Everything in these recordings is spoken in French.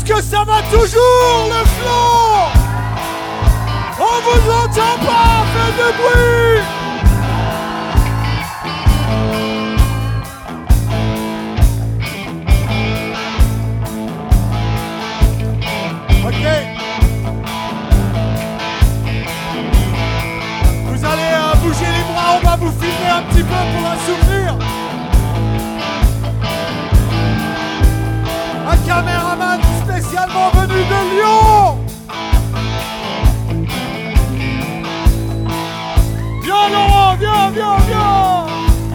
que ça va toujours le flot? On vous entend pas, faites de bruit! Ok. Vous allez bouger les bras, on va vous filmer un petit peu pour un souvenir. Un caméraman spécialement venu de Lyon. Viens Laurent, viens, viens, viens.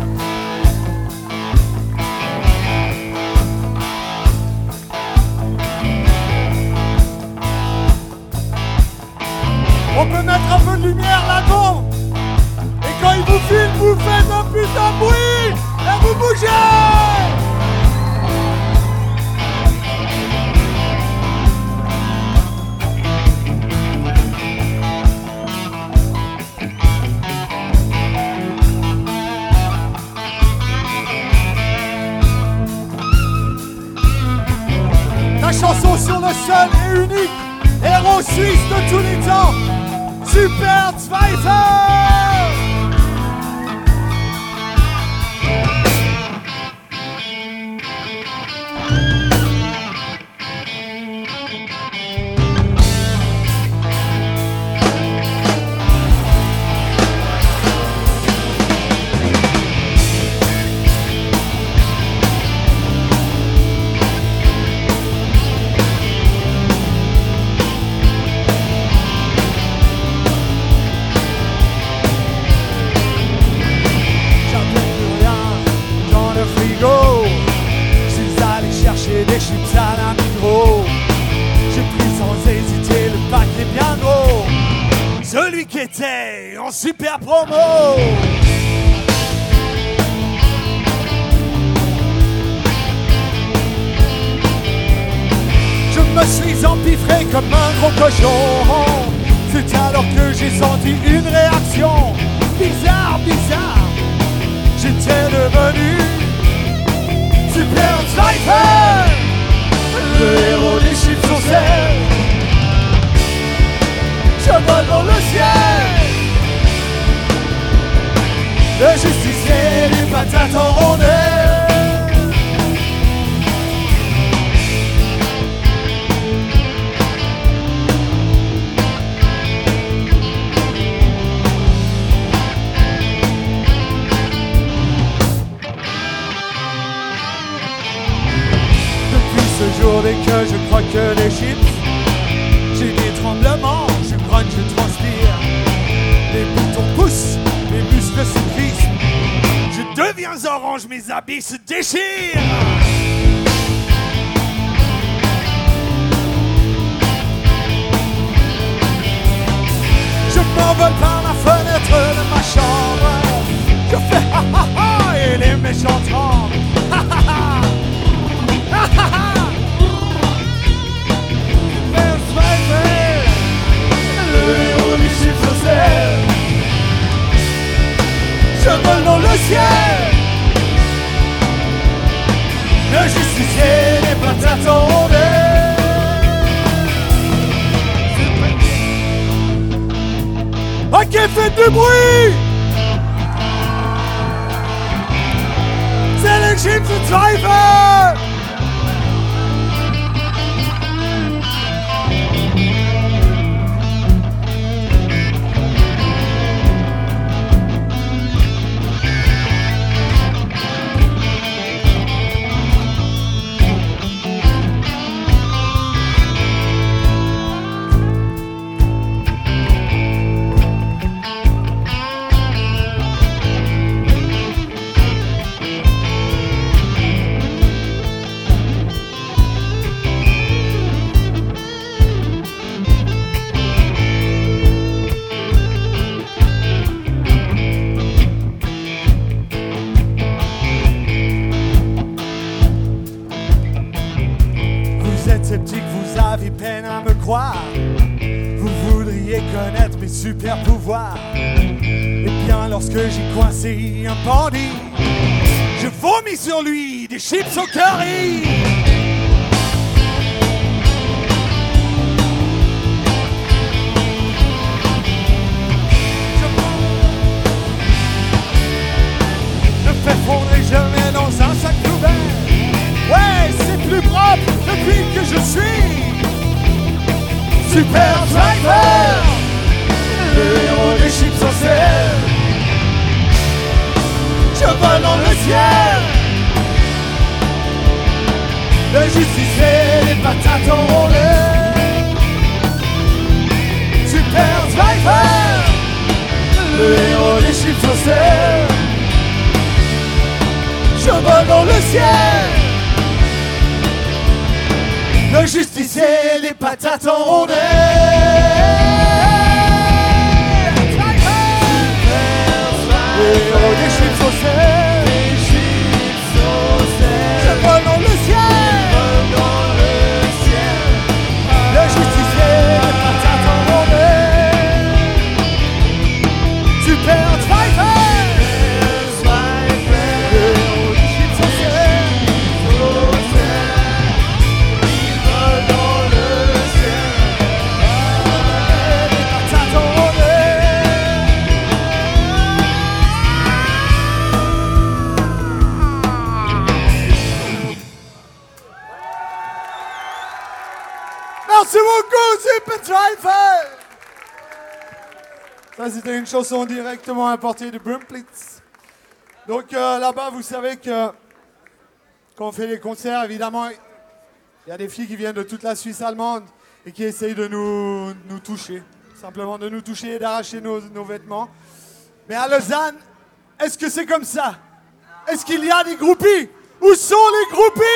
On peut mettre un peu de lumière là-dedans. Et quand il vous filme, vous faites un putain de bruit. Et vous bougez. La chanson sur le seul et unique héros suisse de tous les temps, Super Zweifer. Des chips à la micro. J'ai pris sans hésiter le paquet bien gros, celui qui était en super promo. Je me suis empiffré comme un gros cochon. C'est alors que j'ai senti une réaction bizarre, bizarre. J'étais devenu Super Zweifer, le héros des chips sur scène. Je vole dans le ciel, le justicier des patates en rondelles. Ce jour dès que je crois que les chips, j'ai des tremblements, je grogne, je transpire. Les boutons poussent, mes muscles se crispent. Je deviens orange, mes habits se déchirent. Je m'envole par la fenêtre de ma chambre. Je fais ha ha ha et les méchants tremblent. Ha ha ha, ha ha ha. Le héros du chiffre social. Je vole dans le ciel, le justicier n'est pas attendé. Ok, faites du bruit. C'est le Chips Zweifer. Sceptique, vous avez peine à me croire. Vous voudriez connaître mes super pouvoirs. Eh bien, lorsque j'ai coincé un bandit, je vomis sur lui des chips au curry. Super Driver, le héros des chips en sel. Je vole dans le ciel. Le justicier, les patates enrôlées. Super Driver, le héros des chips en sel. Je vole dans le ciel. Le justicier, les patates enrôlées. Le héros des chips au sel. Je vole dans le ciel. Le justicier, les patates enrôlées. Super Driver. Le héros des chips au sel. Les patates enrôlées. Merci beaucoup, Super Driver! Ça, c'était une chanson directement importée de Brumplitz. Donc là-bas, vous savez que quand on fait des concerts, évidemment, il y a des filles qui viennent de toute la Suisse allemande et qui essayent de nous toucher. Simplement de nous toucher et d'arracher nos vêtements. Mais à Lausanne, est-ce que c'est comme ça? Est-ce qu'il y a des groupies? Où sont les groupies?